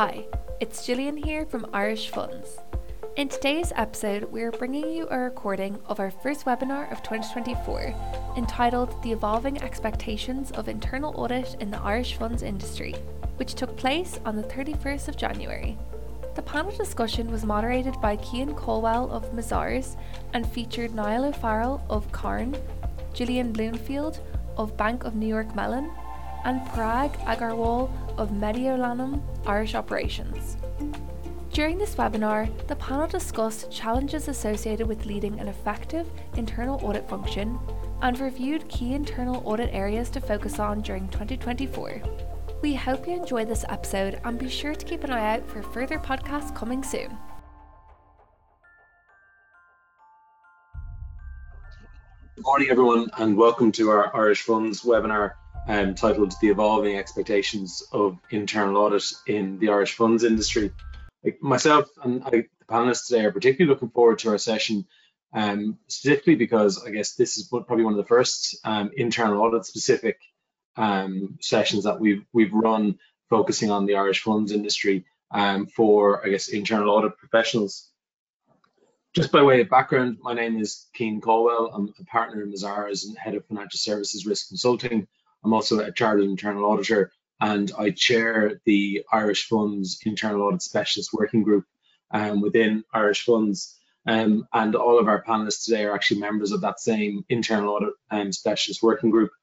Hi, it's Gillian here from Irish Funds. In today's episode, we're bringing you a recording of our first webinar of 2024 entitled The Evolving Expectations of Internal Audit in the Irish Funds Industry, which took place on the 31st of January. The panel discussion was moderated by Cian Colwell of Mazars and featured Niall O'Farrell of Cairn, Gillian Bloomfield of Bank of New York Mellon, and Parag Agarwal of Mediolanum Irish Operations. During this webinar, the panel discussed challenges associated with leading an effective internal audit function and reviewed key internal audit areas to focus on during 2024. We hope you enjoy this episode and be sure to keep an eye out for further podcasts coming soon. Good morning, everyone, and welcome to our Irish Funds webinar titled The Evolving Expectations of Internal Audit in the Irish Funds Industry. Myself and the panelists today are particularly looking forward to our session, specifically because I guess this is probably one of the first internal audit specific sessions that we've run focusing on the Irish Funds industry for, I guess, internal audit professionals. Just by way of background, my name is Cian Colwell. I'm a partner in Mazars and head of financial services risk consulting. I'm also a chartered internal auditor, and I chair the Irish Funds Internal Audit Specialist Working Group within Irish Funds. And all of our panelists today are actually members of that same internal audit specialist working group.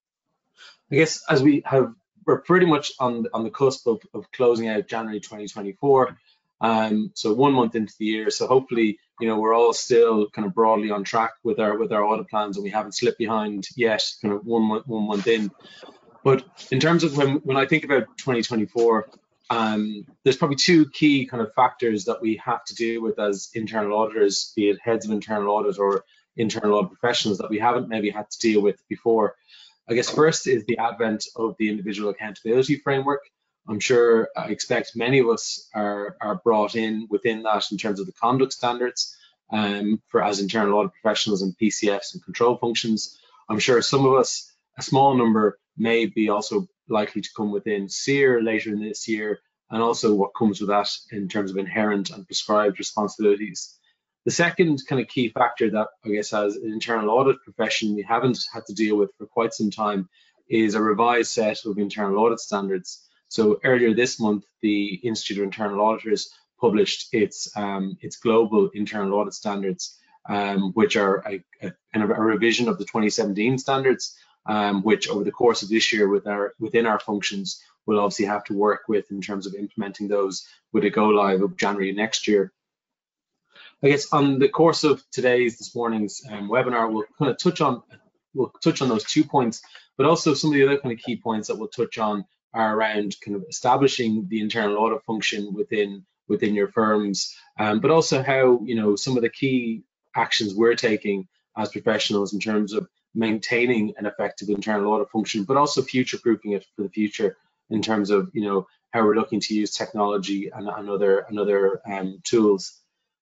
I guess as we're pretty much on the cusp of closing out January 2024. So 1 month into the year, so hopefully, we're all still kind of broadly on track with our audit plans, and we haven't slipped behind yet, kind of one month in. But in terms of when I think about 2024, there's probably two key kind of factors that we have to deal with as internal auditors, be it heads of internal audit or internal audit professionals, that we haven't maybe had to deal with before. I guess first is the advent of the individual accountability framework. I'm sure I expect many of us are brought in within that in terms of the conduct standards for as internal audit professionals and PCFs and control functions. I'm sure some of us, a small number, may be also likely to come within SEER later in this year, and also what comes with that in terms of inherent and prescribed responsibilities. The second kind of key factor that I guess as an internal audit profession we haven't had to deal with for quite some time is a revised set of internal audit standards. So earlier this month, the Institute of Internal Auditors published its global internal audit standards, which are a kind of a revision of the 2017 standards, which over the course of this year within our functions we'll obviously have to work with in terms of implementing those with a go live of January next year. I guess on the course of this morning's webinar, we'll kind of touch on those 2 points, but also some of the other kind of key points that we'll touch on are around kind of establishing the internal audit function within your firms, but also how some of the key actions we're taking as professionals in terms of maintaining an effective internal audit function, but also future-proofing it for the future in terms of how we're looking to use technology and other tools.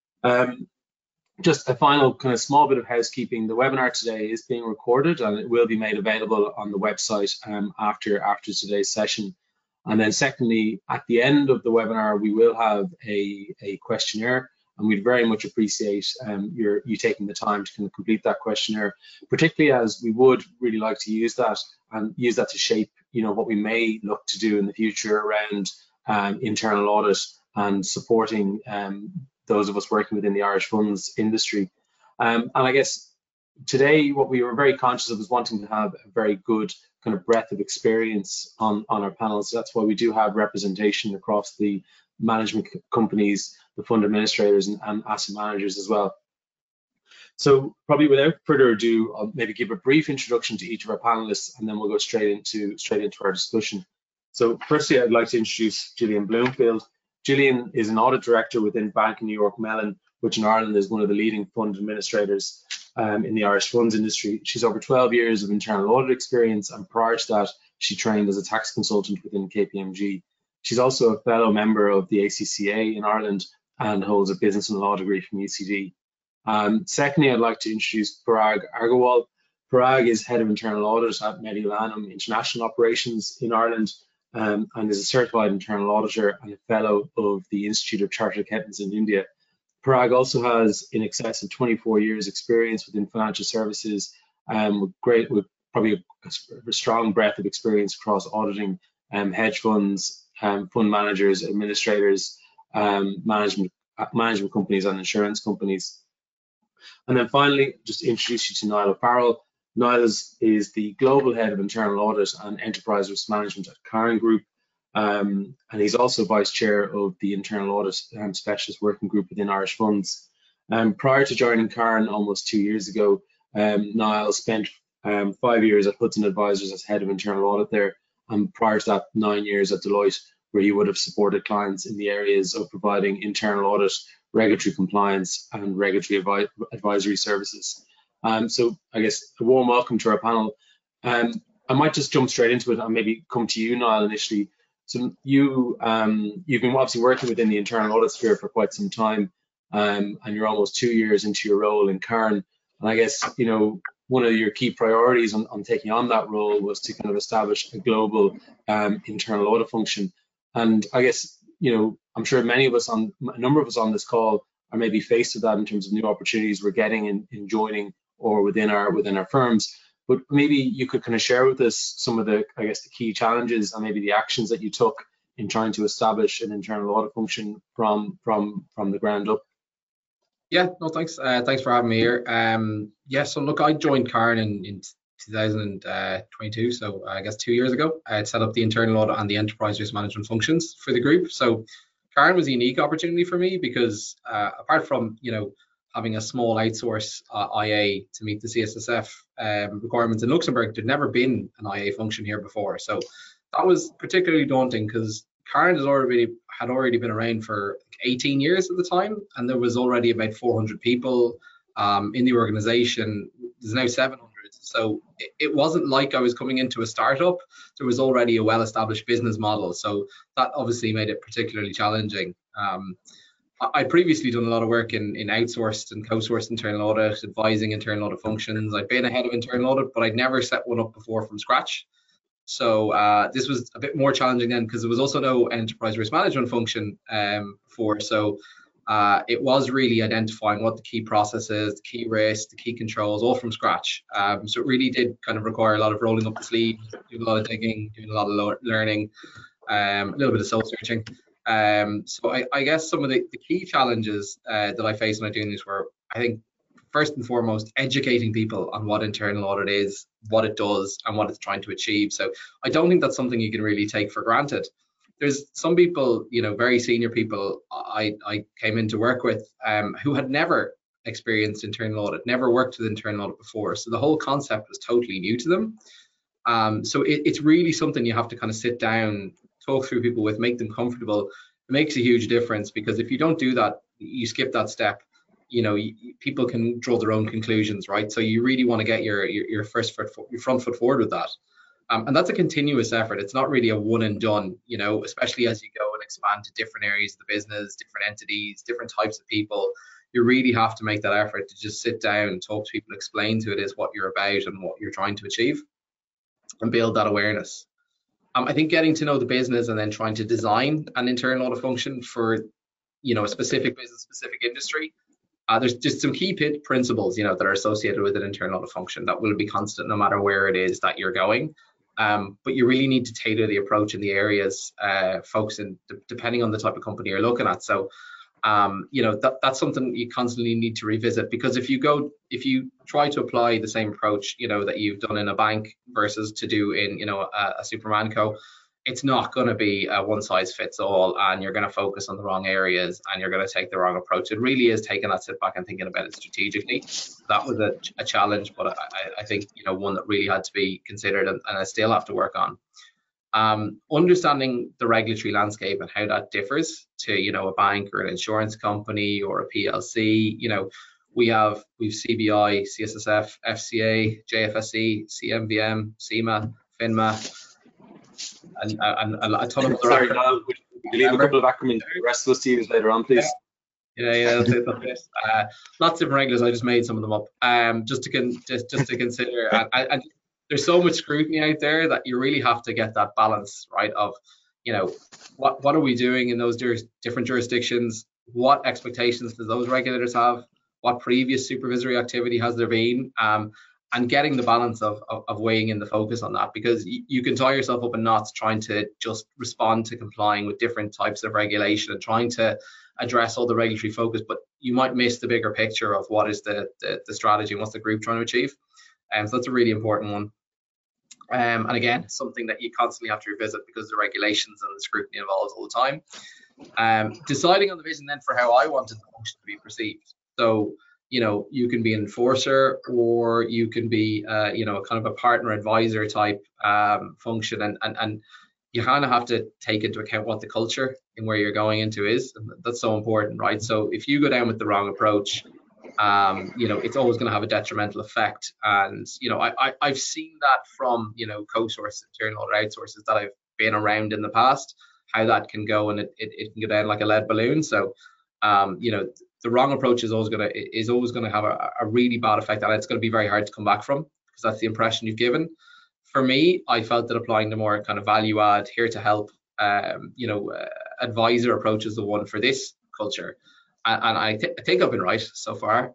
Just a final kind of small bit of housekeeping. The webinar today is being recorded and it will be made available on the website after today's session. And then secondly, at the end of the webinar, we will have a questionnaire, and we'd very much appreciate you taking the time to kind of complete that questionnaire, particularly as we would really like to use that to shape what we may look to do in the future around internal audit and supporting those of us working within the Irish Funds industry. And I guess today what we were very conscious of is wanting to have a very good kind of breadth of experience on our panel. So that's why we do have representation across the management companies, the fund administrators and asset managers as well. So probably without further ado, I'll maybe give a brief introduction to each of our panelists, and then we'll go straight into our discussion. So firstly, I'd like to introduce Gillian Bloomfield. Gillian is an audit director within Bank of New York Mellon, which in Ireland is one of the leading fund administrators in the Irish funds industry. She's over 12 years of internal audit experience, and prior to that, she trained as a tax consultant within KPMG. She's also a fellow member of the ACCA in Ireland and holds a business and law degree from UCD. Secondly, I'd like to introduce Parag Agarwal. Parag is head of internal audit at Mediolanum International Operations in Ireland. and is a certified internal auditor and a fellow of the Institute of Chartered Accountants in India. Parag also has in excess of 24 years experience within financial services, with probably a strong breadth of experience across auditing hedge funds, fund managers, administrators, management companies and insurance companies. And then finally, just to introduce you to Niall O'Farrell. Niall is the Global Head of Internal Audit and Enterprise Risk Management at Cairn Group, and he's also Vice Chair of the Internal Audit Specialist Working Group within Irish Funds. Prior to joining Cairn almost 2 years ago, Niall spent 5 years at Hudson Advisors as Head of Internal Audit there, and prior to that 9 years at Deloitte, where he would have supported clients in the areas of providing internal audit, regulatory compliance and regulatory advisory services. So I guess a warm welcome to our panel. I might just jump straight into it and maybe come to you, Niall, initially. So you've been obviously working within the internal audit sphere for quite some time, and you're almost 2 years into your role in Cairn. And I guess, one of your key priorities on taking on that role was to kind of establish a global internal audit function. And I guess, I'm sure a number of us on this call are maybe faced with that in terms of new opportunities we're getting in joining or within our firms. But maybe you could kind of share with us some of the key challenges and maybe the actions that you took in trying to establish an internal audit function from the ground up. Yeah, no, thanks. Thanks for having me here. So look, I joined Cairn in 2022, so I guess 2 years ago. I had set up the internal audit and the enterprise risk management functions for the group. So Cairn was a unique opportunity for me because apart from having a small outsource IA to meet the CSSF requirements in Luxembourg, there'd never been an IA function here before. So that was particularly daunting because Cairn had already been around for 18 years at the time, and there was already about 400 people in the organization. There's now 700. So it wasn't like I was coming into a startup. There was already a well-established business model. So that obviously made it particularly challenging. I'd previously done a lot of work in outsourced and co-sourced internal audit, advising internal audit functions. I'd been a head of internal audit, but I'd never set one up before from scratch. So this was a bit more challenging then because there was also no enterprise risk management function before. So it was really identifying what the key processes, the key risks, the key controls, all from scratch. So it really did kind of require a lot of rolling up the sleeves, doing a lot of digging, doing a lot of learning, a little bit of soul searching. So I guess some of the key challenges that I faced when I doing this were, I think, first and foremost, educating people on what internal audit is, what it does, and what it's trying to achieve. So I don't think that's something you can really take for granted. There's some people, very senior people I came in to work with who had never experienced internal audit, never worked with internal audit before. So the whole concept was totally new to them. So it's really something you have to kind of sit down, talk through people with, make them comfortable. It makes a huge difference because if you don't do that, you skip that step. People can draw their own conclusions, right? So you really want to get your front foot forward with that. And that's a continuous effort. It's not really a one and done, especially as you go and expand to different areas of the business, different entities, different types of people. You really have to make that effort to just sit down, talk to people, explain to it is what you're about and what you're trying to achieve and build that awareness. I think getting to know the business and then trying to design an internal audit function for, a specific business, specific industry. There's just some key principles, that are associated with an internal audit function that will be constant no matter where it is that you're going. But you really need to tailor the approach in the areas, focusing depending on the type of company you're looking at. So, that's something you constantly need to revisit because if you try to apply the same approach, that you've done in a bank versus to do in, a Superman Co, it's not going to be a one size fits all, and you're going to focus on the wrong areas and you're going to take the wrong approach. It really is taking that sit back and thinking about it strategically. That was a challenge, but I think, one that really had to be considered and I still have to work on. Understanding the regulatory landscape and how that differs to, a bank or an insurance company or a PLC. We've CBI, CSSF, FCA, JFSC, CMVM, CIMA, FINMA, and a ton of other. Sorry, Niall, we leave a couple of acronyms for the rest of us to use later on, please. Yeah, that's it. Lots of different regulars. I just made some of them up, just to consider. And there's so much scrutiny out there that you really have to get that balance right of, you know, what are we doing in those different jurisdictions? What expectations does those regulators have? What previous supervisory activity has there been? And getting the balance of weighing in the focus on that, because you can tie yourself up in knots trying to just respond to complying with different types of regulation and trying to address all the regulatory focus, but you might miss the bigger picture of what is the strategy and what's the group trying to achieve. So that's a really important one. And again, something that you constantly have to revisit because the regulations and the scrutiny evolves all the time. Deciding on the vision then for how I wanted the function to be perceived. So, you know, you can be an enforcer, or you can be, you know, kind of a partner advisor type function, and you kind of have to take into account what the culture and where you're going into is. And that's so important, right? So if you go down with the wrong approach, you know, it's always going to have a detrimental effect. And, you know, I've seen that from, you know, co-source, internal or outsources that I've been around in the past, how that can go, and it can go down like a lead balloon. So, you know, the wrong approach is always going to have a really bad effect, and it's going to be very hard to come back from, because that's the impression you've given. For me, I felt that applying the more kind of value add, here to help, you know, advisor approach is the one for this culture. And I think I've been right so far.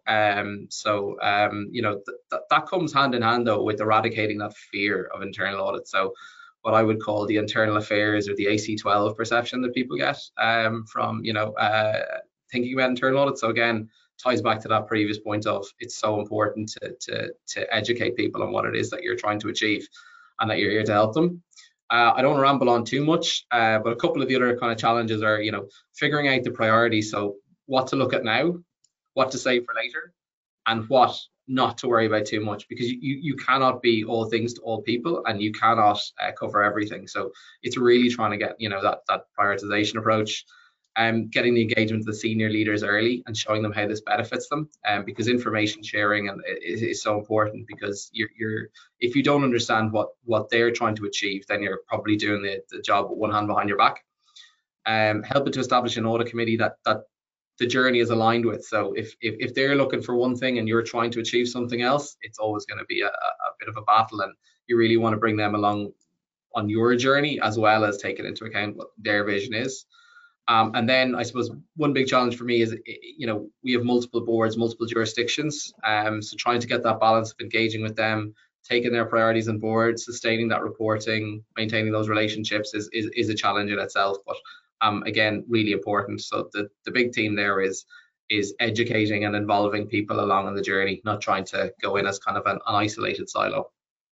You know, that comes hand in hand though with eradicating that fear of internal audit. So what I would call the internal affairs or the AC12 perception that people get from, you know, thinking about internal audit. So again, ties back to that previous point of it's so important to educate people on what it is that you're trying to achieve and that you're here to help them. I don't want to ramble on too much, but a couple of the other kind of challenges are, you know, figuring out the priorities. So what to look at now, what to save for later, and what not to worry about too much, because you cannot be all things to all people, and you cannot cover everything. So it's really trying to get, you know, that prioritization approach. Getting the engagement of the senior leaders early and showing them how this benefits them, because information sharing is so important, because if you don't understand what they're trying to achieve, then you're probably doing the job with one hand behind your back. Helping to establish an audit committee that the journey is aligned with. So if they're looking for one thing and you're trying to achieve something else, it's always going to be a bit of a battle, and you really want to bring them along on your journey, as well as taking into account what their vision is. And then I suppose one big challenge for me is, you know, we have multiple boards, multiple jurisdictions. So trying to get that balance of engaging with them, taking their priorities on board, sustaining that reporting, maintaining those relationships is a challenge in itself. But again, really important. So the big theme there is educating and involving people along on the journey, not trying to go in as kind of an isolated silo.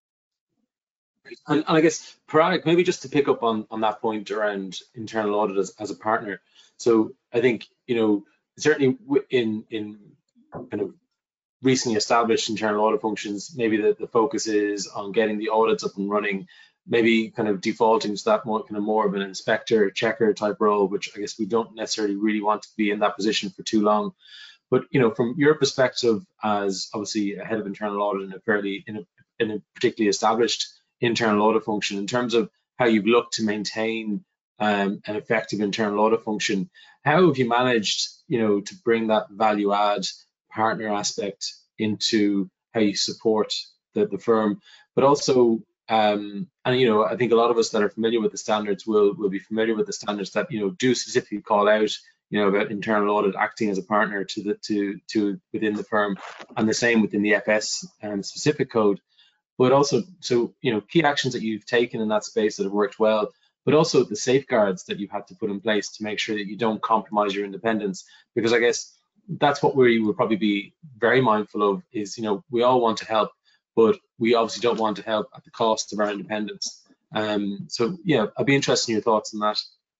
And I guess, Parag, maybe just to pick up on that point around internal audit as a partner. So I think, you know, certainly in kind of recently established internal audit functions, maybe the focus is on getting the audits up and running, maybe kind of defaulting to that more of an inspector, checker type role, which I guess we don't necessarily really want to be in that position for too long. But, you know, from your perspective as obviously a head of internal audit in a particularly established internal audit function, in terms of how you've looked to maintain an effective internal audit function, how have you managed, you know, to bring that value add partner aspect into how you support the firm? But also, and you know, I think a lot of us that are familiar with the standards will be familiar with the standards that, you know, do specifically call out, you know, about internal audit acting as a partner to within the firm, and the same within the FS specific code. But also, so, you know, key actions that you've taken in that space that have worked well, but also the safeguards that you've had to put in place to make sure that you don't compromise your independence. Because I guess that's what we would probably be very mindful of is, you know, we all want to help, but we obviously don't want to help at the cost of our independence. So yeah, I'd be interested in your thoughts on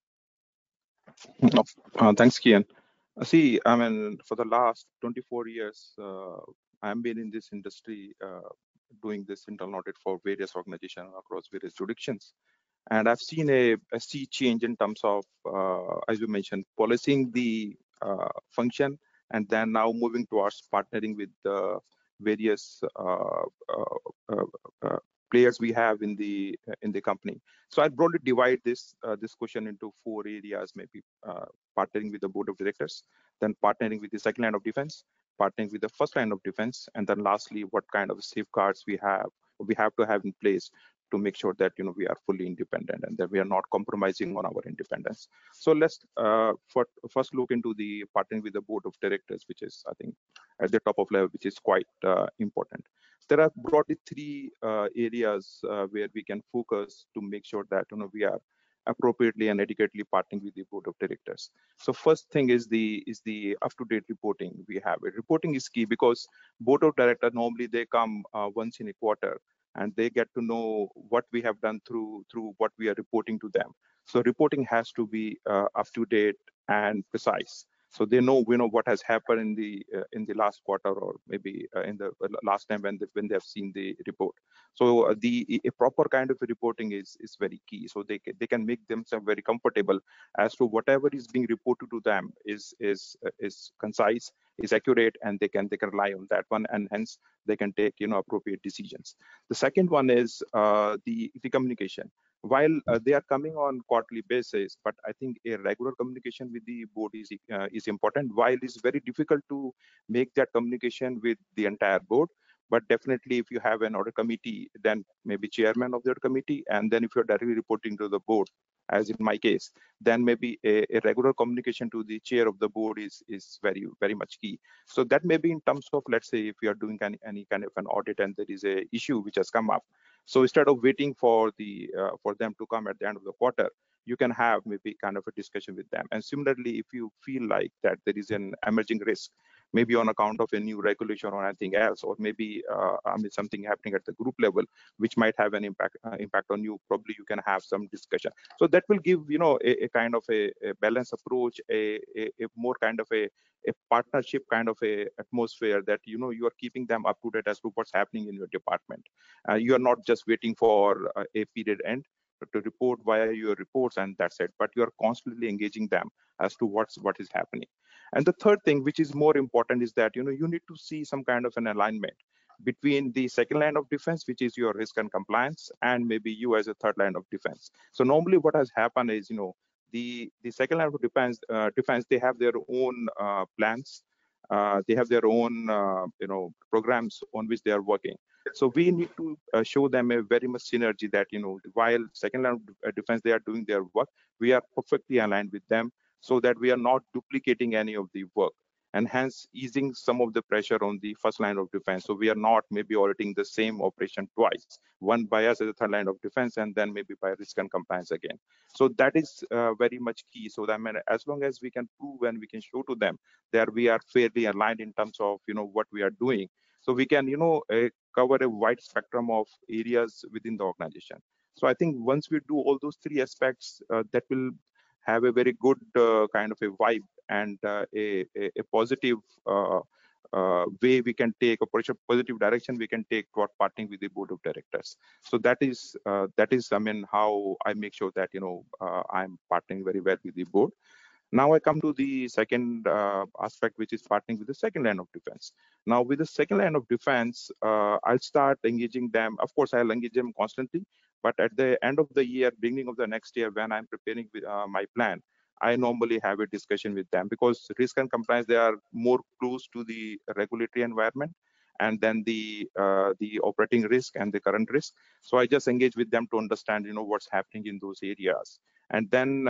that. Thanks, Kian. See, I mean, for the last 24 years, I've been in this industry doing this internal audit for various organizations across various jurisdictions. And I've seen a sea change in terms of, as you mentioned, policing the function, and then now moving towards partnering with the various players we have in the company. So I broadly divide this question into 4 areas, maybe partnering with the board of directors, then partnering with the second line of defense, partnering with the first line of defense, and then lastly, what kind of safeguards we have we have to have in place to make sure that we are fully independent and that we are not compromising on our independence. So let's first look into the partnering with the board of directors, which is, I think, at the top of level, which is quite important. There are broadly three areas where we can focus to make sure that we are appropriately and adequately partnering with the board of directors. So first thing is the up-to-date reporting we have. Reporting is key because board of directors normally they come once in a quarter and they get to know what we have done through what we are reporting to them. So reporting has to be up to date and precise. So they know what has happened in the last quarter, or maybe in the last time when they have seen the report. So a proper kind of reporting is very key. So they can make themselves very comfortable as to whatever is being reported to them is concise, is accurate, and they can rely on that one, and hence they can take appropriate decisions. The second one is the communication. While they are coming on quarterly basis, but I think a regular communication with the board is important. While it's very difficult to make that communication with the entire board, but definitely if you have an audit committee, then maybe chairman of that committee, and then if you're directly reporting to the board, as in my case, then maybe a regular communication to the chair of the board is very, very much key. So that may be in terms of, let's say, if you are doing any kind of an audit and there is a issue which has come up. So instead of waiting for them to come at the end of the quarter, you can have maybe kind of a discussion with them. And similarly, if you feel like that there is an emerging risk, maybe on account of a new regulation or anything else, or maybe something happening at the group level, which might have an impact on you, probably you can have some discussion. So that will give a kind of a balanced approach, a more kind of a partnership kind of a atmosphere that you are keeping them up to date as to what's happening in your department. You are not just waiting for a period end to report via your reports and that's it, but you are constantly engaging them as to what is happening. And the third thing, which is more important, is that you need to see some kind of an alignment between the second line of defense, which is your risk and compliance, and maybe you as a third line of defense. So normally what has happened is the second line of defense they have their own plans, they have their own programs on which they are working. So we need to show them a very much synergy that while second line of defense they are doing their work, we are perfectly aligned with them, so that we are not duplicating any of the work, and hence easing some of the pressure on the first line of defense. So we are not maybe auditing the same operation twice, one by us as a third line of defense and then maybe by risk and compliance again. So that is very much key. So that as long as we can prove and we can show to them that we are fairly aligned in terms of what we are doing, so we can cover a wide spectrum of areas within the organization. So I think once we do all those three aspects, that will have a very good kind of a vibe and a positive way we can take, a positive direction we can take toward partnering with the board of directors. So that is how I make sure that I'm partnering very well with the board. Now I come to the second aspect, which is partnering with the second line of defense. Now with the second line of defense, I'll start engaging them. Of course, I'll engage them constantly, but at the end of the year, beginning of the next year, when I'm preparing my plan, I normally have a discussion with them, because risk and compliance, they are more close to the regulatory environment and then the operating risk and the current risk. So I just engage with them to understand what's happening in those areas, and then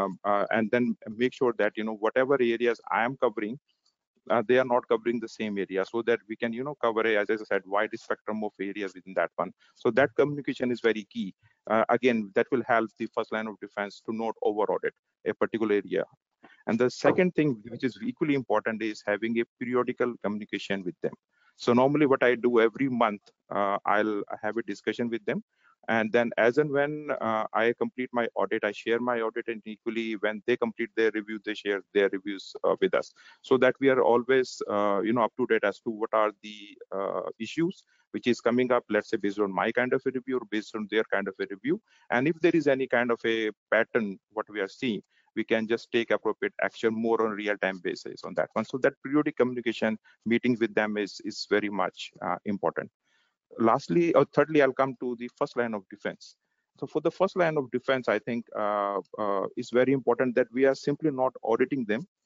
make sure that whatever areas I am covering, they are not covering the same area, so that we can cover as I said, wide spectrum of areas within that one. So that communication is very key. Again, that will help the first line of defense to not over audit a particular area. And the second thing, which is equally important, is having a periodical communication with them. So normally what I do every month, I'll have a discussion with them, and then as and when I complete my audit, I share my audit, and equally when they complete their review, they share their reviews with us, so that we are always up to date as to what are the issues which is coming up, let's say based on my kind of a review or based on their kind of a review. And if there is any kind of a pattern what we are seeing, we can just take appropriate action more on real-time basis on that one. So that periodic communication meetings with them is very much important. Lastly, or thirdly, I'll come to the first line of defense. So for the first line of defense, I think it's very important that we are simply not auditing them,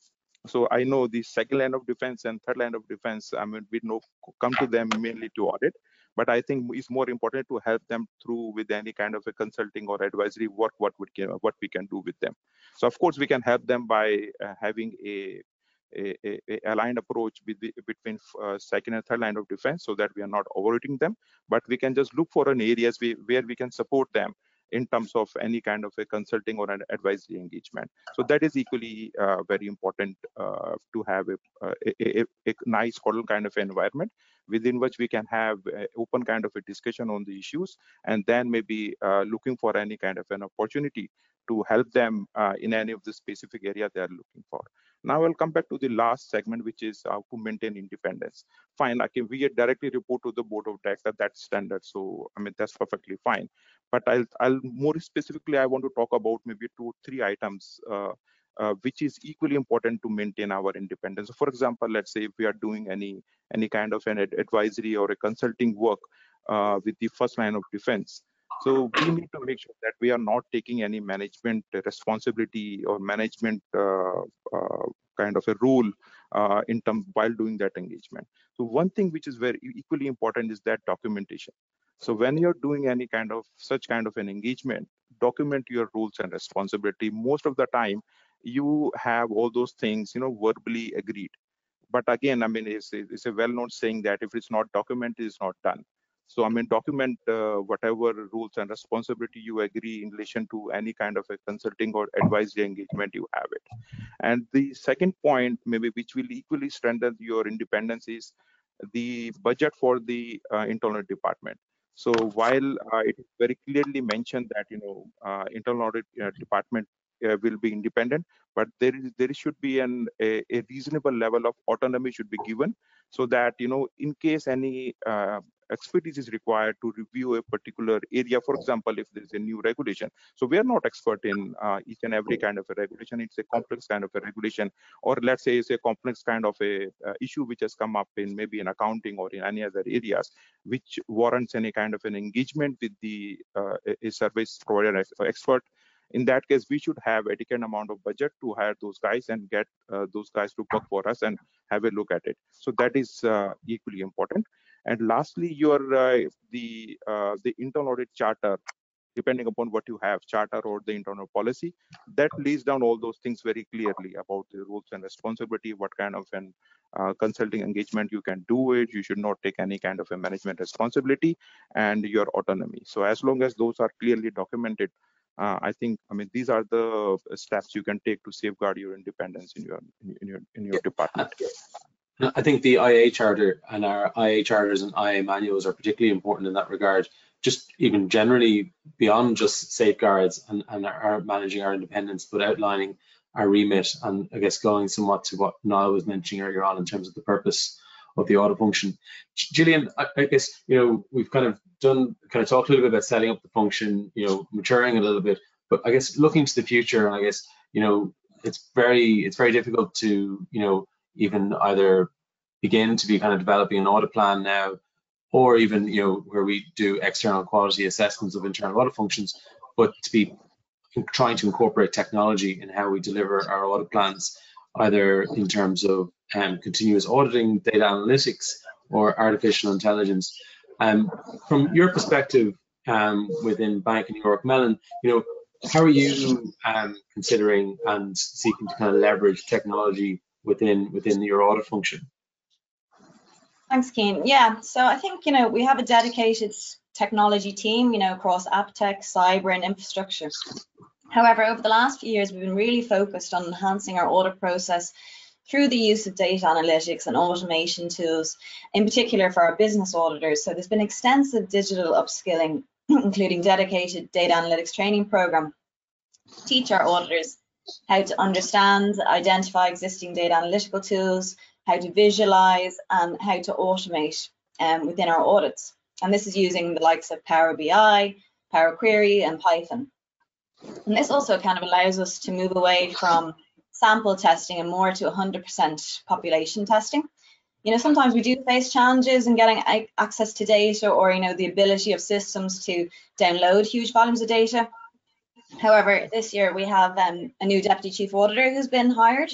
So I know the second line of defense and third line of defense, we come to them mainly to audit, but I think it's more important to help them through with any kind of a consulting or advisory work, what we can do with them. So of course we can help them by having a aligned approach between second and third line of defense, so that we are not overrating them, but we can just look for an areas where we can support them in terms of any kind of a consulting or an advisory engagement. So that is equally very important to have a nice model kind of environment within which we can have open kind of a discussion on the issues, and then maybe looking for any kind of an opportunity to help them in any of the specific area they are looking for. Now I'll come back to the last segment, which is how to maintain independence. Fine, we directly report to the board of directors, that's standard. So that's perfectly fine. But I'll more specifically, I want to talk about maybe 2 or 3 items which is equally important to maintain our independence. So for example, let's say if we are doing any kind of an advisory or a consulting work with the first line of defense. So we need to make sure that we are not taking any management responsibility or management kind of a role in terms while doing that engagement. So one thing which is very equally important is that documentation. So when you're doing any kind of such kind of an engagement, document your roles and responsibility. Most of the time, you have all those things, verbally agreed. But again, it's a well-known saying that if it's not documented, it's not done. So document whatever rules and responsibility you agree in relation to any kind of a consulting or advisory engagement you have it. And the second point, maybe which will equally strengthen your independence, is the budget for the internal department. So while it is very clearly mentioned that internal audit department will be independent, but there should be a reasonable level of autonomy should be given, so that in case any expertise is required to review a particular area. For example, if there is a new regulation, so we are not expert in each and every kind of a regulation. It's a complex kind of a regulation, or let's say it's a complex kind of a issue which has come up in maybe in accounting or in any other areas, which warrants any kind of an engagement with the a service provider expert. In that case, we should have adequate amount of budget to hire those guys and get those guys to work for us and have a look at it. So that is equally important. And lastly, the internal audit charter, depending upon what you have, charter or the internal policy, that lays down all those things very clearly about the roles and responsibility, what kind of an consulting engagement you can do it, you should not take any kind of a management responsibility, and your autonomy. So as long as those are clearly documented, I think these are the steps you can take to safeguard your independence in your department. I think the IA charter and our IA charters and IA manuals are particularly important in that regard. Just even generally beyond just safeguards and our managing our independence, but outlining our remit, and I guess going somewhat to what Niall was mentioning earlier on in terms of the purpose of the audit function. Gillian, I guess we've kind of talked a little bit about setting up the function, maturing a little bit, but I guess looking to the future, and I guess it's very difficult to even either begin to be kind of developing an audit plan now, or even where we do external quality assessments of internal audit functions, but to be trying to incorporate technology in how we deliver our audit plans, either in terms of continuous auditing, data analytics, or artificial intelligence. From your perspective within Bank of New York Mellon, how are you considering and seeking to kind of leverage technology within your audit function? Thanks, Cian. Yeah, so I think we have a dedicated technology team, across AppTech, cyber, and infrastructure. However, over the last few years, we've been really focused on enhancing our audit process through the use of data analytics and automation tools, in particular for our business auditors. So there's been extensive digital upskilling, including dedicated data analytics training program to teach our auditors how to understand, identify existing data analytical tools, how to visualize, and how to automate within our audits. And this is using the likes of Power BI, Power Query, and Python. And this also kind of allows us to move away from sample testing and more to 100% population testing. Sometimes we do face challenges in getting access to data, or the ability of systems to download huge volumes of data. However, this year we have a new deputy chief auditor who's been hired,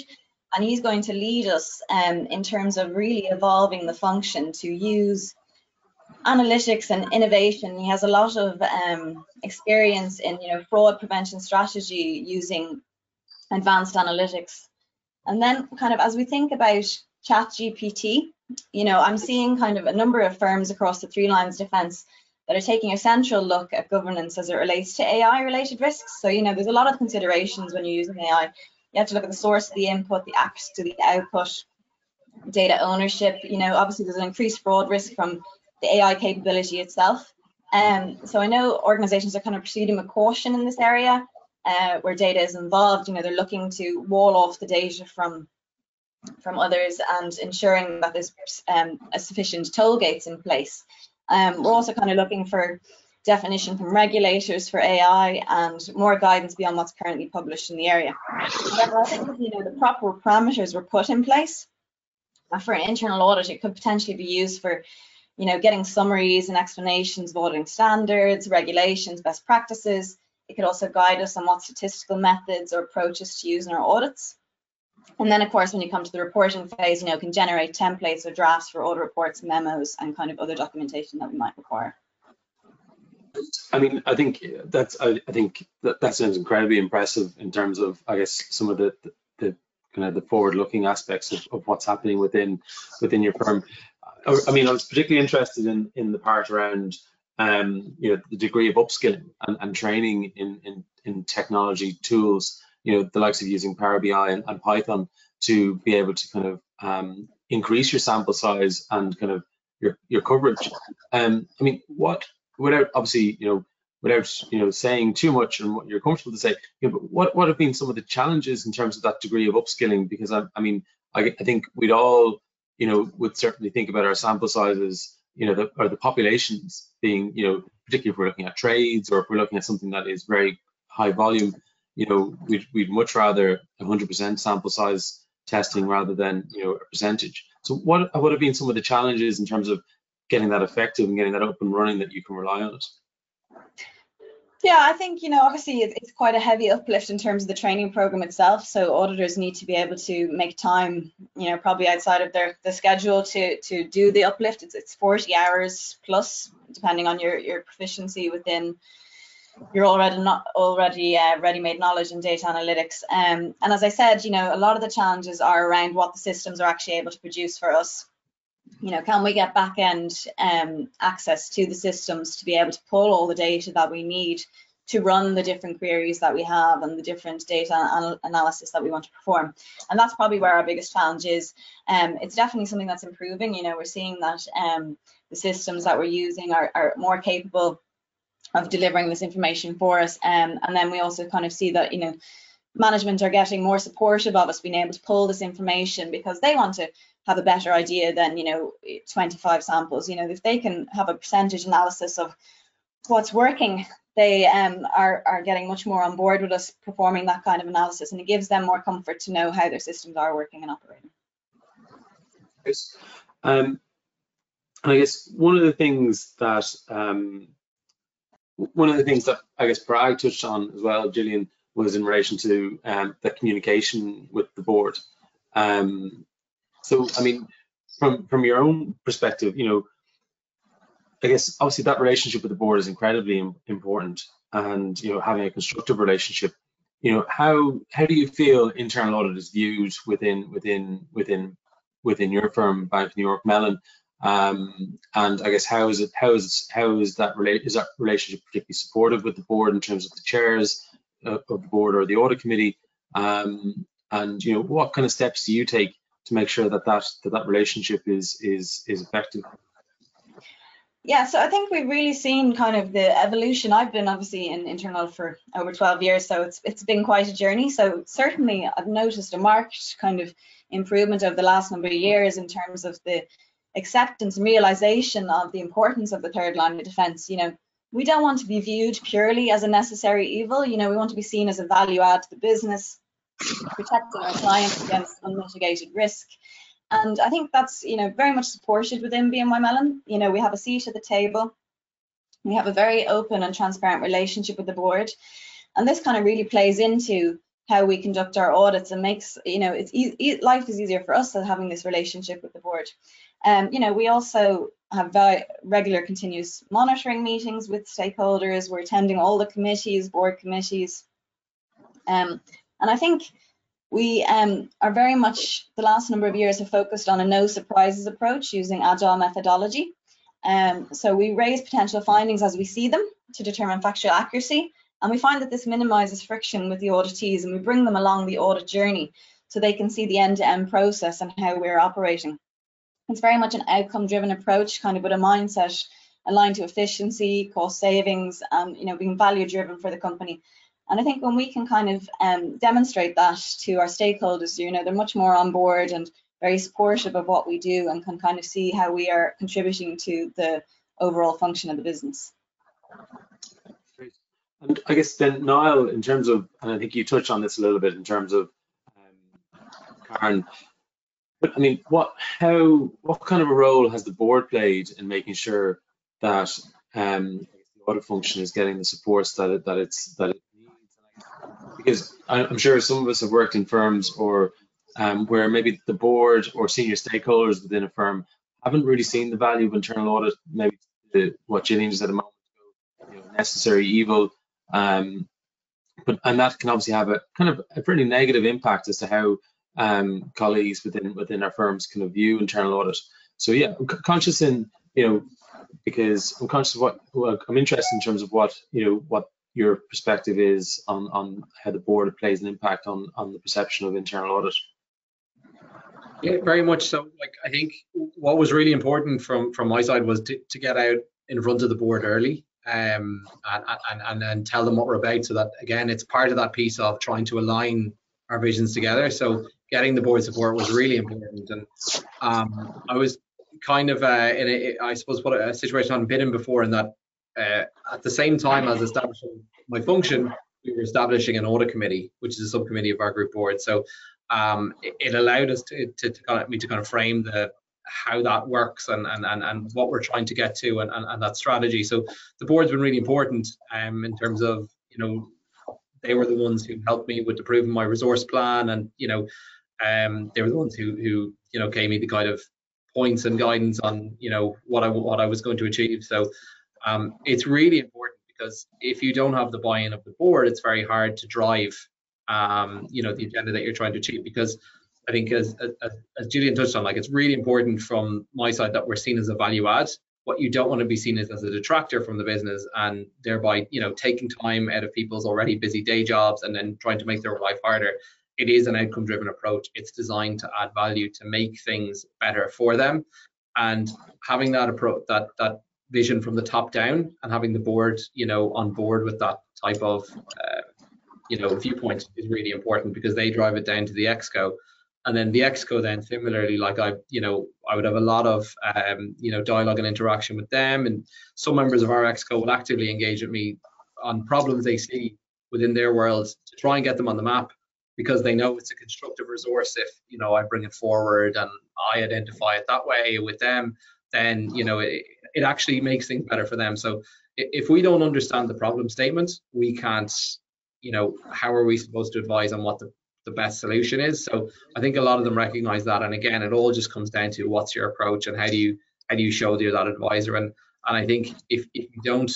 and he's going to lead us in terms of really evolving the function to use analytics and innovation. He has a lot of experience in fraud prevention strategy using advanced analytics. And then kind of as we think about ChatGPT, I'm seeing kind of a number of firms across the three lines of defense that are taking a central look at governance as it relates to AI related risks. So, there's a lot of considerations when you're using AI. You have to look at the source of the input, the access to the output, data ownership. Obviously there's an increased fraud risk from the AI capability itself. So I know organizations are kind of proceeding with caution in this area where data is involved. They're looking to wall off the data from others and ensuring that there's a sufficient toll gates in place. We're also kind of looking for definition from regulators for AI and more guidance beyond what's currently published in the area. However, I think the proper parameters were put in place for an internal audit. It could potentially be used for getting summaries and explanations of auditing standards, regulations, best practices. It could also guide us on what statistical methods or approaches to use in our audits. And then, of course, when you come to the reporting phase, it can generate templates or drafts for audit reports, memos, and kind of other documentation that we might require. I mean, I think that sounds incredibly impressive in terms of, I guess, some of the kind of the forward-looking aspects of what's happening within your firm. I mean, I was particularly interested in the part around the degree of upskilling and training in technology tools, the likes of using Power BI and Python to be able to kind of increase your sample size and kind of your coverage. I mean, without obviously, without saying too much and what you're comfortable to say, but what have been some of the challenges in terms of that degree of upskilling? Because I mean, I think we'd all would certainly think about our sample sizes, or the populations being, particularly if we're looking at trades or if we're looking at something that is very high volume, we'd much rather 100% sample size testing rather than, a percentage. So what have been some of the challenges in terms of getting that effective and getting that up and running that you can rely on it? Yeah, I think, obviously it's quite a heavy uplift in terms of the training program itself. So auditors need to be able to make time, probably outside of the schedule to do the uplift. It's 40 hours plus, depending on your proficiency within your already ready-made knowledge in data analytics. And as I said, a lot of the challenges are around what the systems are actually able to produce for us. Can we get back-end access to the systems to be able to pull all the data that we need to run the different queries that we have and the different data analysis that we want to perform? And that's probably where our biggest challenge is. It's definitely something that's improving. We're seeing that the systems that we're using are more capable of delivering this information for us. And then we also kind of see that, management are getting more supportive of us being able to pull this information because they want to have a better idea than 25 samples. If they can have a percentage analysis of what's working, they are getting much more on board with us performing that kind of analysis, and it gives them more comfort to know how their systems are working and operating. Yes. And I guess one of the things that I guess Parag touched on as well, Gillian, was in relation to the communication with the board. So, I mean, from your own perspective, I guess obviously that relationship with the board is incredibly important, and having a constructive relationship. How do you feel internal audit is viewed within your firm, Bank of New York Mellon? And I guess how is that relationship particularly supportive with the board in terms of the chairs of the board or the audit committee? And what kind of steps do you take to make sure that relationship is effective? Yeah, so I think we've really seen kind of the evolution. I've been obviously in internal for over 12 years, so it's been quite a journey. So certainly I've noticed a marked kind of improvement over the last number of years in terms of the acceptance and realization of the importance of the third line of defense. We don't want to be viewed purely as a necessary evil. We want to be seen as a value add to the business, protecting our clients against unmitigated risk. And I think that's, very much supported within BNY Mellon. We have a seat at the table. We have a very open and transparent relationship with the board. And this kind of really plays into how we conduct our audits, and makes, you know, life is easier for us than having this relationship with the board. You know, we also have regular continuous monitoring meetings with stakeholders. We're attending all the committees, board committees. And I think we are very much, the last number of years, have focused on a no surprises approach using agile methodology. So we raise potential findings as we see them to determine factual accuracy. And we find that this minimizes friction with the auditees, and we bring them along the audit journey so they can see the end-to-end process and how we're operating. It's very much an outcome-driven approach, kind of with a mindset aligned to efficiency, cost savings, and, you know, being value-driven for the company. And I think when we can kind of demonstrate that to our stakeholders, you know, they're much more on board and very supportive of what we do, and can kind of see how we are contributing to the overall function of the business. Great. And I guess then, Niall, in terms of, and I think you touched on this a little bit in terms of Karen, but I mean, what kind of a role has the board played in making sure that the audit function is getting the supports that it needs? Because I'm sure some of us have worked in firms or where maybe the board or senior stakeholders within a firm haven't really seen the value of internal audit, maybe what Gillian said a moment ago, you know, necessary evil, and that can obviously have a kind of a pretty negative impact as to how colleagues within our firms kind of view internal audit. So yeah, I'm conscious in, you know, because I'm conscious of what I'm interested in terms of what, you know, what your perspective is on how the board plays an impact on the perception of internal audit. Yeah, very much so. Like, I think what was really important from my side was to get out in front of the board early, and tell them what we're about, so that, again, it's part of that piece of trying to align our visions together. So getting the board support was really important. And I was kind of in I suppose what a situation I've been in before, in that at the same time as establishing my function, we were establishing an audit committee, which is a subcommittee of our group board. So it allowed us to kind of frame how that works and what we're trying to get to, and that strategy. So the board's been really important in terms of, you know, they were the ones who helped me with approving my resource plan, and, you know, they were the ones who you know, gave me the kind of points and guidance on, you know, what I was going to achieve. So it's really important, because if you don't have the buy-in of the board, it's very hard to drive you know, the agenda that you're trying to achieve. Because I think, as Gillian touched on, like, it's really important from my side that we're seen as a value add. What you don't want to be seen as a detractor from the business, and thereby, you know, taking time out of people's already busy day jobs and then trying to make their life harder. It is an outcome-driven approach. It's designed to add value, to make things better for them, and having that approach, that vision from the top down, and having the board, you know, on board with that type of you know, viewpoint is really important, because they drive it down to the exco. And then the exco then similarly, like, I would have a lot of you know, dialogue and interaction with them, and some members of our exco will actively engage with me on problems they see within their world to try and get them on the map, because they know it's a constructive resource. If, you know, I bring it forward and I identify it that way with them, then, you know, it actually makes things better for them. So if we don't understand the problem statement, we can't, you know, how are we supposed to advise on what the best solution is? So I think a lot of them recognize that, and again, it all just comes down to what's your approach and how do you show that you're that advisor. And I think if you don't,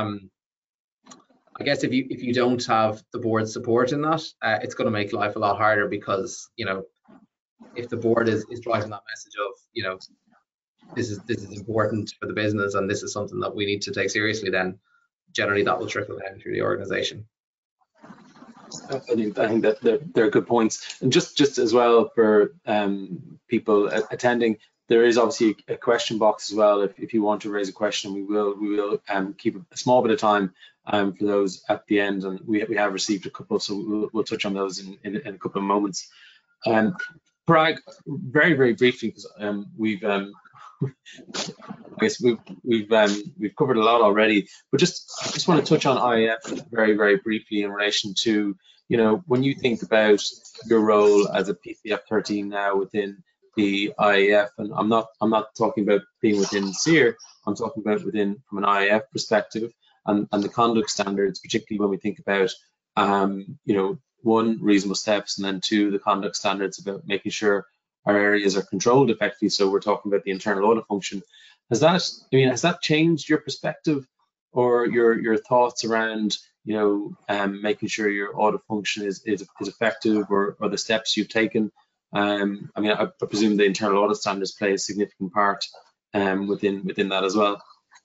I guess if you don't have the board's support in that, it's going to make life a lot harder, because, you know, if the board is driving that message of, you know, this is important for the business and this is something that we need to take seriously, then generally that will trickle down through the organization. I think that they're good points. And just as well for people attending, there is obviously a question box as well. If you want to raise a question, we will keep a small bit of time for those at the end, and we have received a couple, so we'll touch on those in a couple of moments. Parag, very briefly, because we've I guess we've covered a lot already, but I just want to touch on IIF very briefly in relation to, you know, when you think about your role as a PCF 13 now within the IIF, and I'm not talking about being within SEER, I'm talking about within from an IIF perspective, and the conduct standards, particularly when we think about you know, one, reasonable steps, and then two, the conduct standards about making sure our areas are controlled effectively. So we're talking about the internal audit function. Has that changed your perspective or your thoughts around, making sure your audit function is effective, or the steps you've taken? I presume the internal audit standards play a significant part within that as well.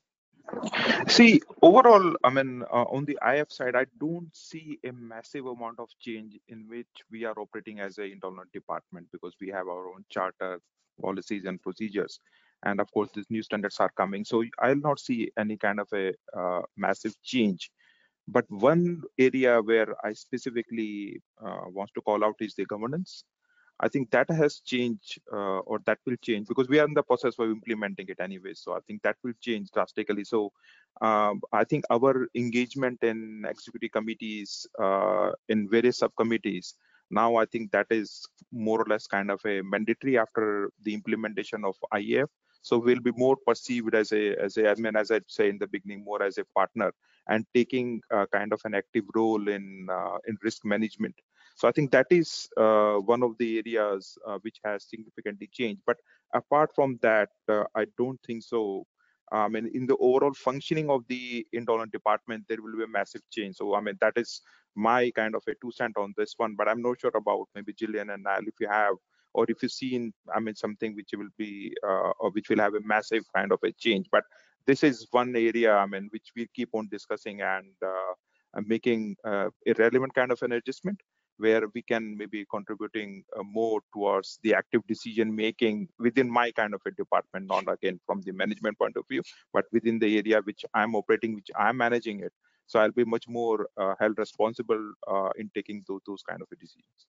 See, overall, on the IF side, I don't see a massive amount of change in which we are operating as an internal department, because we have our own charter, policies, and procedures. And of course, these new standards are coming. So I'll not see any kind of a massive change. But one area where I specifically want to call out is the governance. I think that has changed, or that will change, because we are in the process of implementing it anyway. So I think that will change drastically. So I think our engagement in executive committees, in various subcommittees, now I think that is more or less kind of a mandatory after the implementation of IAF. So we'll be more perceived as as I say in the beginning, more as a partner, and taking kind of an active role in risk management. So I think that is one of the areas which has significantly changed. But apart from that, I don't think so. In the overall functioning of the internal department, there will be a massive change. So that is my kind of a 2 cents on this one. But I'm not sure about maybe Gillian and Niall, if you have, or if you've seen, something which will be or which will have a massive kind of a change. But this is one area, which we keep on discussing and making a relevant kind of an adjustment, where we can maybe contributing more towards the active decision making within my kind of a department, not again from the management point of view, but within the area which I'm operating, which I'm managing it. So I'll be much more held responsible in taking those kind of decisions.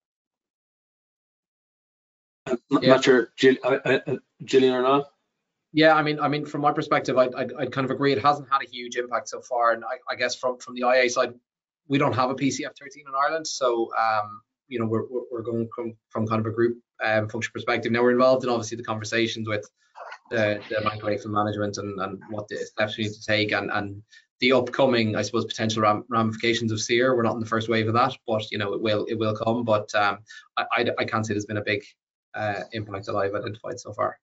Not sure, Gillian or not? Yeah, from my perspective, I'd kind of agree. It hasn't had a huge impact so far, and I guess from the IA side, we don't have a PCF 13 in Ireland, so we're going from kind of a group function perspective. Now we're involved in obviously the conversations with the bank management and what the steps we need to take, and the upcoming, I suppose, potential ramifications of SEER. We're not in the first wave of that, but it will come. But I can't say there's been a big impact that I've identified so far.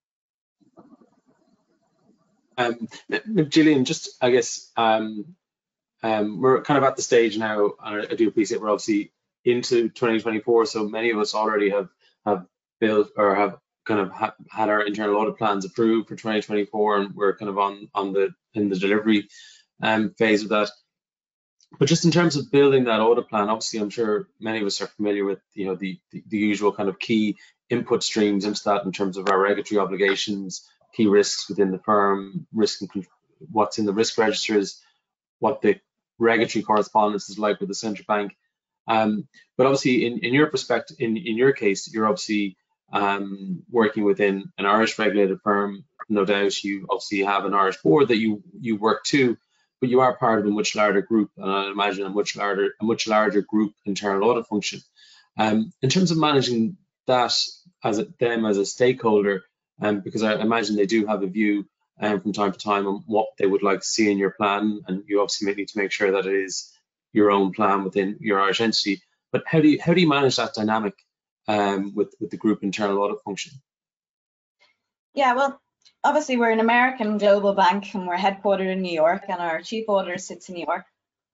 Gillian, just I guess we're kind of at the stage now, and I do appreciate we're obviously into 2024, so many of us already have built or have kind of had our internal audit plans approved for 2024, and we're kind of in the delivery phase of that. But just in terms of building that audit plan, obviously I'm sure many of us are familiar with the usual kind of key input streams into that, in terms of our regulatory obligations, key risks within the firm, risk and what's in the risk registers, what the regulatory correspondence is like with the central bank. But obviously in your perspective, in your case, you're obviously working within an Irish regulated firm. No doubt you obviously have an Irish board that you work to, but you are part of a much larger group, and I imagine a much larger group internal audit function. In terms of managing that as a stakeholder, because I imagine they do have a view from time to time on what they would like to see in your plan, and you obviously need to make sure that it is your own plan within your Irish entity. But how do you manage that dynamic with the group internal audit function? Yeah, well, obviously we're an American global bank, and we're headquartered in New York, and our chief auditor sits in New York.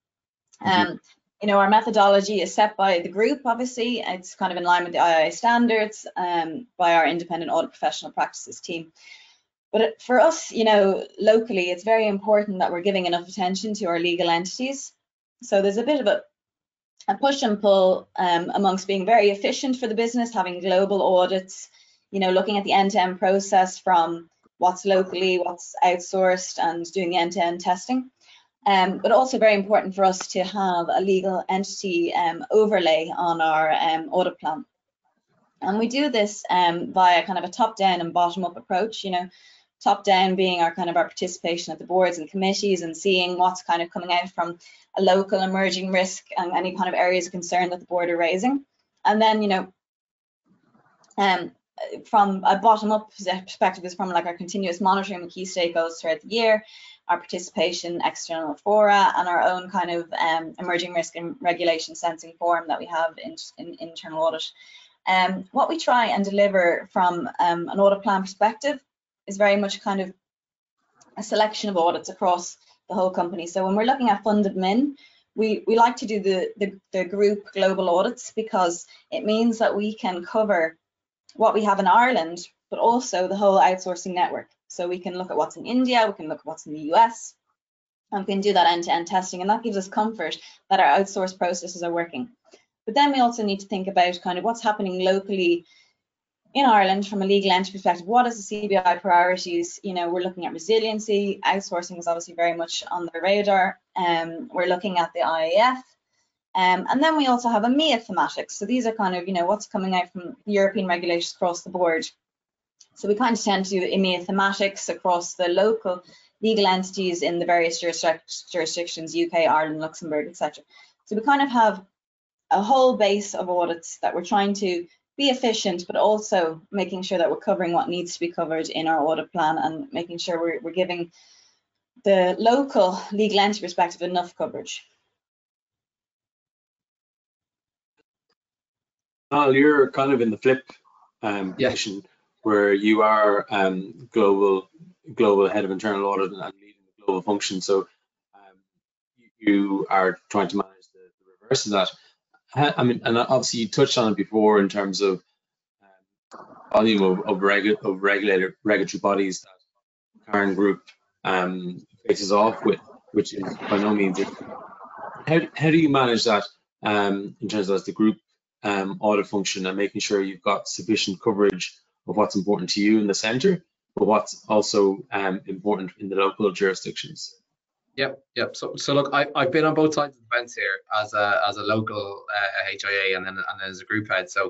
Our methodology is set by the group. Obviously, it's kind of in line with the IIA standards by our independent audit professional practices team. But for us, locally, it's very important that we're giving enough attention to our legal entities. So there's a bit of a push and pull amongst being very efficient for the business, having global audits, looking at the end-to-end process from what's locally, what's outsourced, and doing the end-to-end testing. But also very important for us to have a legal entity overlay on our audit plan. And we do this via kind of a top-down and bottom-up approach, top-down being our participation at the boards and committees and seeing what's kind of coming out from a local emerging risk and any kind of areas of concern that the board are raising. And then, from a bottom-up perspective is from like our continuous monitoring with key stakeholders throughout the year, our participation in external fora, and our own kind of emerging risk and regulation sensing forum that we have in internal audit. What we try and deliver from an audit plan perspective is very much kind of a selection of audits across the whole company. So when we're looking at fund admin, we like to do the group global audits, because it means that we can cover what we have in Ireland, but also the whole outsourcing network. So we can look at what's in India, we can look at what's in the US, and we can do that end-to-end testing, and that gives us comfort that our outsourced processes are working. But then we also need to think about kind of what's happening locally in Ireland from a legal entity perspective. What is the CBI priorities? You know, we're looking at resiliency. Outsourcing is obviously very much on the radar. We're looking at the IAF. And then we also have EMEA thematics. So these are kind of, you know, what's coming out from European regulations across the board. So we kind of tend to do EMEA thematics across the local legal entities in the various jurisdictions, UK, Ireland, Luxembourg, etc. So we kind of have a whole base of audits that we're trying to be efficient, but also making sure that we're covering what needs to be covered in our audit plan, and making sure we're giving the local legal entity perspective enough coverage. Well, you're kind of in the flip position where you are global head of internal audit and leading the global function. So you are trying to manage the reverse of that. I mean, and obviously you touched on it before in terms of volume of regulatory bodies that Cairn Group faces off with, which is by no means it. How do you manage that in terms of the group audit function, and making sure you've got sufficient coverage of what's important to you in the centre, but what's also important in the local jurisdictions? Yep. So look, I've been on both sides of the fence here as a local HIA and then as a group head. So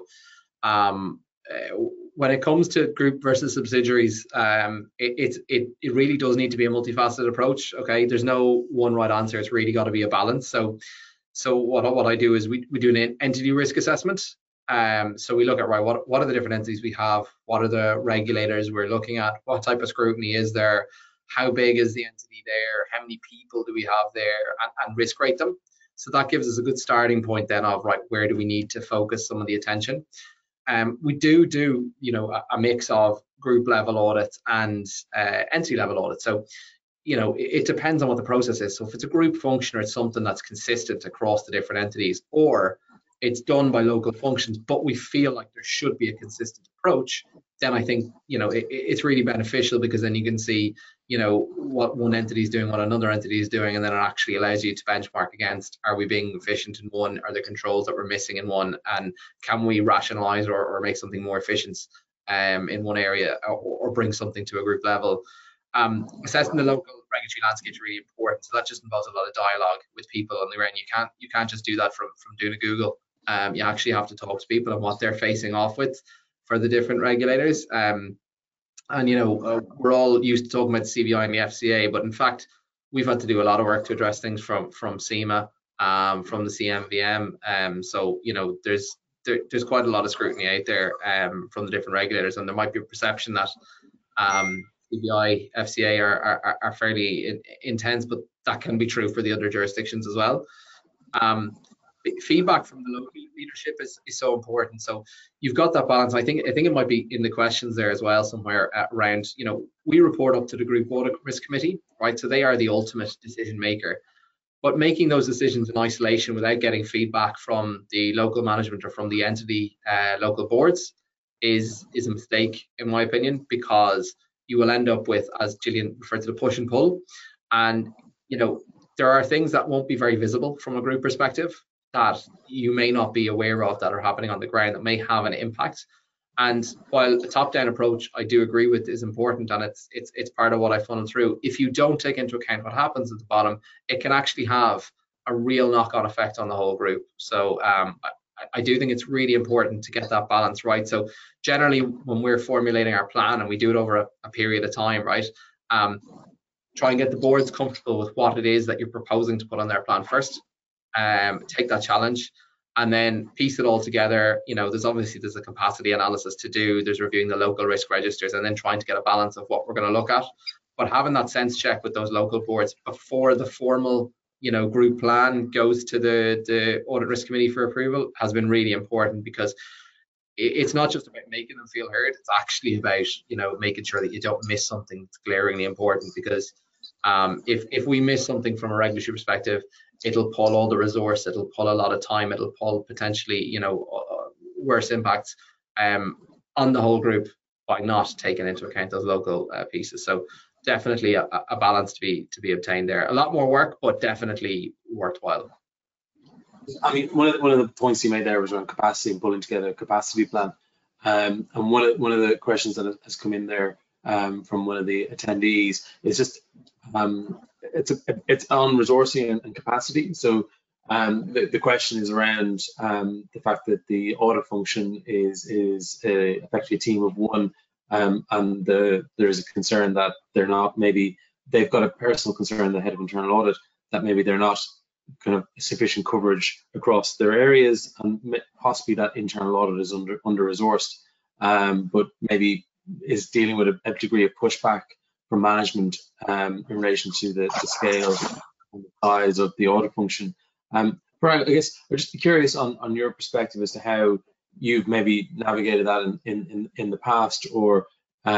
when it comes to group versus subsidiaries, it really does need to be a multifaceted approach. Okay, there's no one right answer. It's really got to be a balance. So what I do is we do an entity risk assessment. So we look at, right, what are the different entities we have? What are the regulators we're looking at? What type of scrutiny is there? How big is the entity there? How many people do we have there? And risk rate them. So that gives us a good starting point then of, right, where do we need to focus some of the attention? We do you know, a mix of group level audits and entity level audits. So, you know, it depends on what the process is. So if it's a group function or it's something that's consistent across the different entities, or it's done by local functions, but we feel like there should be a consistent approach, then I think, you know, it's really beneficial, because then you can see, you know, what one entity is doing, what another entity is doing, and then it actually allows you to benchmark against, are we being efficient in one? Are there controls that we're missing in one? And can we rationalize or make something more efficient in one area, or bring something to a group level? Assessing the local regulatory landscape is really important. So that just involves a lot of dialogue with people on the ground. You can't just do that from doing a Google. You actually have to talk to people and what they're facing off with for the different regulators. And, you know, we're all used to talking about CBI and the FCA, but in fact, we've had to do a lot of work to address things from CIMA, from the CMVM. So, you know, there's quite a lot of scrutiny out there from the different regulators, and there might be a perception that CBI, FCA are fairly intense, but that can be true for the other jurisdictions as well. Feedback from the local leadership is so important. So you've got that balance. I think it might be in the questions there as well somewhere around, you know, we report up to the Group Audit Risk Committee, right? So they are the ultimate decision maker. But making those decisions in isolation without getting feedback from the local management or from the entity local boards is a mistake, in my opinion, because you will end up with, as Gillian referred to, the push and pull. And, you know, there are things that won't be very visible from a group perspective that you may not be aware of that are happening on the ground that may have an impact. And while the top-down approach I do agree with is important, and it's part of what I funnel through, if you don't take into account what happens at the bottom, it can actually have a real knock-on effect on the whole group. So I do think it's really important to get that balance right. So generally, when we're formulating our plan, and we do it over a period of time, right, try and get the boards comfortable with what it is that you're proposing to put on their plan first. Take that challenge, and then piece it all together. There's a capacity analysis to do, there's reviewing the local risk registers, and then trying to get a balance of what we're going to look at. But having that sense check with those local boards before the formal group plan goes to the audit risk committee for approval has been really important, because it's not just about making them feel heard, it's actually about making sure that you don't miss something that's glaringly important. Because if we miss something from a regulatory perspective, it'll pull all the resource, it'll pull a lot of time, it'll pull potentially worse impacts on the whole group by not taking into account those local pieces. So definitely a balance to be obtained there. A lot more work, but definitely worthwhile. I mean, one of the points you made there was around capacity and pulling together a capacity plan. And one of the questions that has come in there from one of the attendees is just it's on resourcing and capacity. So the question is around the fact that the audit function is effectively a team of one, and there's a concern that they've got a personal concern, the head of internal audit, that maybe they're not kind of sufficient coverage across their areas, and possibly that internal audit is under resourced, but maybe is dealing with a degree of pushback from management in relation to the scale and the size of the audit function. Brian, I guess I'd just be curious on your perspective as to how you've maybe navigated that in the past, or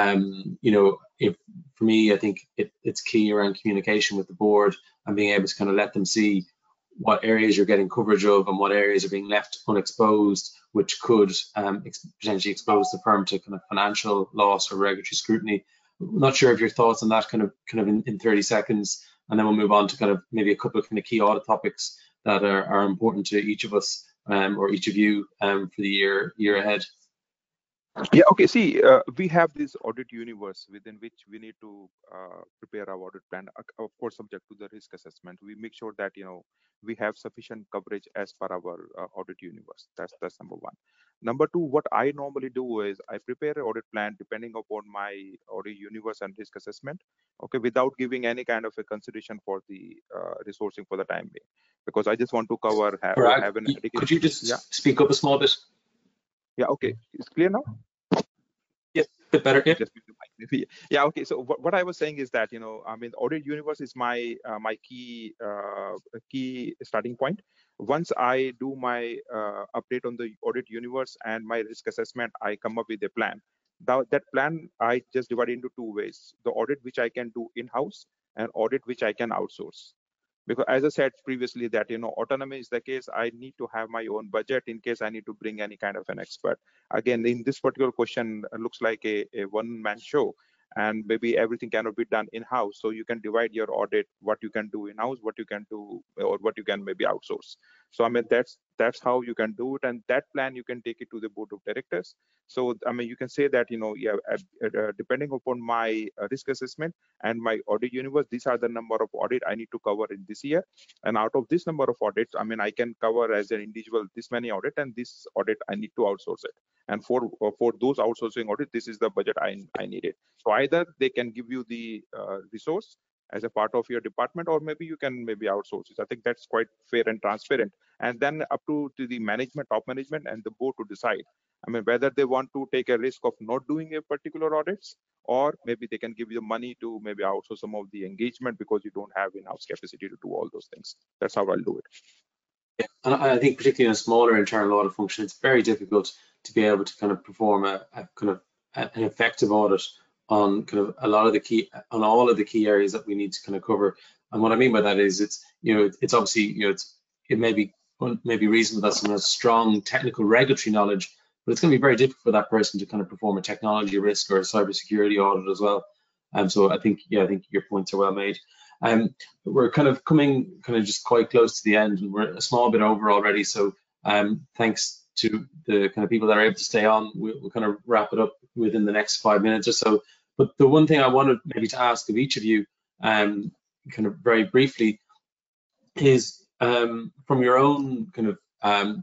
if, for me, I think it's key around communication with the board and being able to kind of let them see what areas you're getting coverage of and what areas are being left unexposed, which could potentially expose the firm to kind of financial loss or regulatory scrutiny. I'm not sure of your thoughts on that kind of in 30 seconds, and then we'll move on to kind of maybe a couple of kind of key audit topics that are important to each of us or each of you for the year ahead. Yeah, okay. See, we have this audit universe within which we need to prepare our audit plan, of course, subject to the risk assessment. We make sure that, we have sufficient coverage as per our audit universe. That's number one. Number two, what I normally do is I prepare an audit plan depending upon my audit universe and risk assessment, okay, without giving any kind of a consideration for the resourcing for the time being, because I just want to cover. Could you just speak up a small bit? Yeah, okay. It's clear now? Yeah, a bit better. Yeah. Yeah, okay. So what I was saying is that, I mean, audit universe is my my key starting point. Once I do my update on the audit universe and my risk assessment, I come up with a plan. That plan I just divide into two ways: the audit which I can do in-house and audit which I can outsource. Because as I said previously that, autonomy is the case, I need to have my own budget in case I need to bring any kind of an expert. Again, in this particular question, it looks like a one-man show, and maybe everything cannot be done in-house. So you can divide your audit, what you can do in-house, what you can do, or what you can maybe outsource. So I mean, that's how you can do it, and that plan you can take it to the board of directors. So I mean, you can say that, depending upon my risk assessment and my audit universe, these are the number of audit I need to cover in this year, and out of this number of audits, I mean, I can cover as an individual this many audit, and this audit I need to outsource it. And for those outsourcing audit, this is the budget I needed. So either they can give you the resource as a part of your department, or maybe you can outsource it. I think that's quite fair and transparent. And then up to the management, top management, and the board to decide. I mean, whether they want to take a risk of not doing a particular audits, or maybe they can give you the money to maybe outsource some of the engagement because you don't have enough capacity to do all those things. That's how I'll do it. Yeah, and I think particularly in a smaller internal audit function, it's very difficult to be able to kind of perform an effective audit on kind of all of the key areas that we need to kind of cover. And what I mean by that is it's obviously, it may be reasonable that someone has strong technical regulatory knowledge, but it's going to be very difficult for that person to kind of perform a technology risk or a cybersecurity audit as well. So I think your points are well made. We're kind of coming just quite close to the end, and we're a small bit over already. So thanks to the kind of people that are able to stay on, we'll kind of wrap it up within the next 5 minutes or so. But the one thing I wanted maybe to ask of each of you, kind of very briefly, is from your own kind of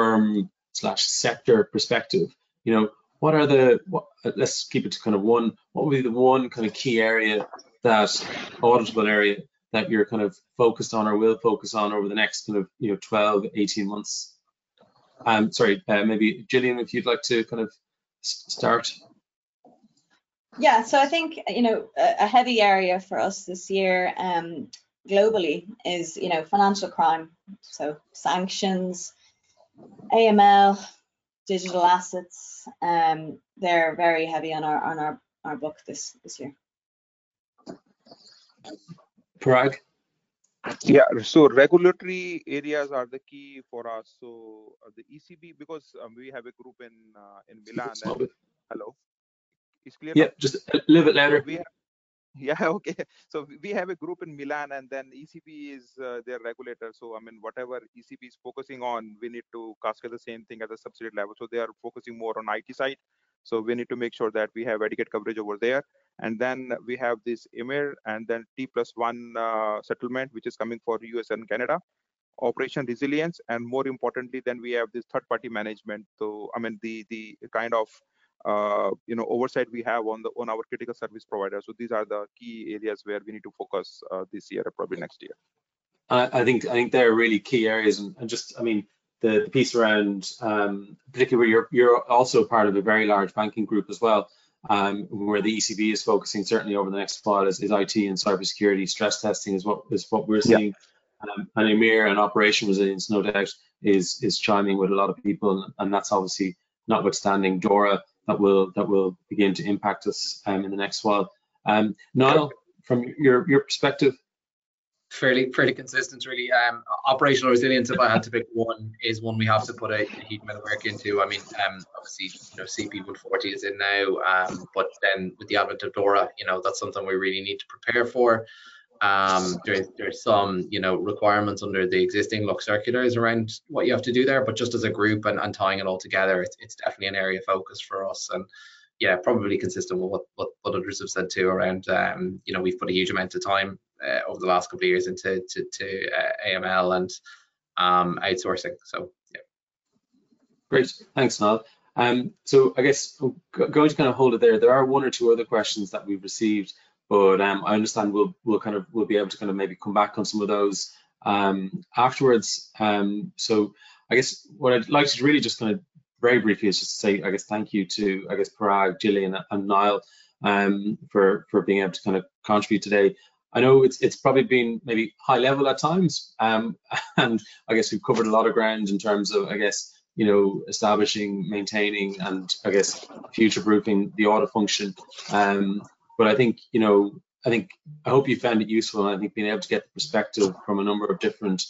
firm/sector perspective, what are let's keep it to kind of one. What would be the one kind of key area, that auditable area, that you're kind of focused on or will focus on over the next kind of 12, 18 months? Sorry, maybe Gillian, if you'd like to kind of start. Yeah, so I think, you know, a heavy area for us this year globally is, you know, financial crime. So sanctions, AML, digital assets, they're very heavy on our book this year. Parag? Yeah, so regulatory areas are the key for us. So the ECB, because we have a group in Milan. And, hello, is clear? Yeah, now? just a little bit louder. So yeah, okay. So we have a group in Milan, and then ECB is their regulator. So I mean, whatever ECB is focusing on, we need to cascade the same thing at the subsidiary level. So they are focusing more on IT side. So we need to make sure that we have adequate coverage over there. And then we have this EMIR and then T+1 settlement, which is coming for US and Canada. Operation resilience, and more importantly, then we have this third-party management. So I mean, the kind of you know, oversight we have on our critical service provider. So these are the key areas where we need to focus this year, probably next year. I think they're really key areas, and just, I mean, the piece around, particularly where you're also part of a very large banking group as well, where the ECB is focusing certainly over the next while is IT and cybersecurity. Stress testing is what we're seeing, and EMIR and operation resilience, no doubt, is chiming with a lot of people, and that's obviously notwithstanding DORA that will begin to impact us in the next while. Niall, from your perspective. Fairly consistent, really. Operational resilience, if I had to pick one, is one we have to put a huge amount of work into. I mean, obviously, you know, CP 140 is in now, but then with the advent of DORA, you know, that's something we really need to prepare for. There's some, you know, requirements under the existing LUC circulars around what you have to do there, but just as a group and tying it all together, it's definitely an area of focus for us. And yeah, probably consistent with what others have said too around, you know, we've put a huge amount of time over the last couple of years into AML and outsourcing. So yeah. Great, thanks, Niall. So I guess going to kind of hold it there. There are one or two other questions that we've received, but I understand we'll be able to kind of maybe come back on some of those afterwards. So I guess what I'd like to really just kind of very briefly is just to say, I guess, thank you to, I guess, Parag, Gillian, and Niall for being able to kind of contribute today. I know it's probably been maybe high level at times, and I guess we've covered a lot of ground in terms of, I guess, you know, establishing, maintaining, and I guess future-proofing the audit function. But I think, you know, I hope you found it useful, and I think being able to get the perspective from a number of different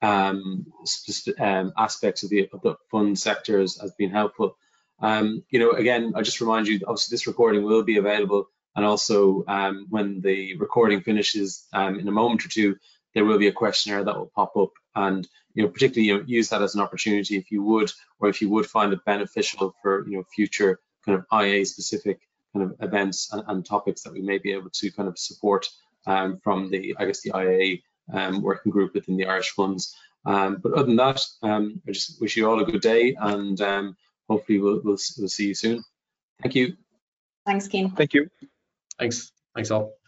aspects of the fund sectors has been helpful. You know, again, I just remind you, obviously this recording will be available, and also when the recording finishes in a moment or two, there will be a questionnaire that will pop up, and you know, particularly, you know, use that as an opportunity if you would find it beneficial for, you know, future kind of IA specific kind of events and topics that we may be able to kind of support from the, I guess, the IA working group within the Irish Funds. But other than that, I just wish you all a good day, and hopefully we'll see you soon. Thank you. Thanks, Cian. Thank you. Thanks all.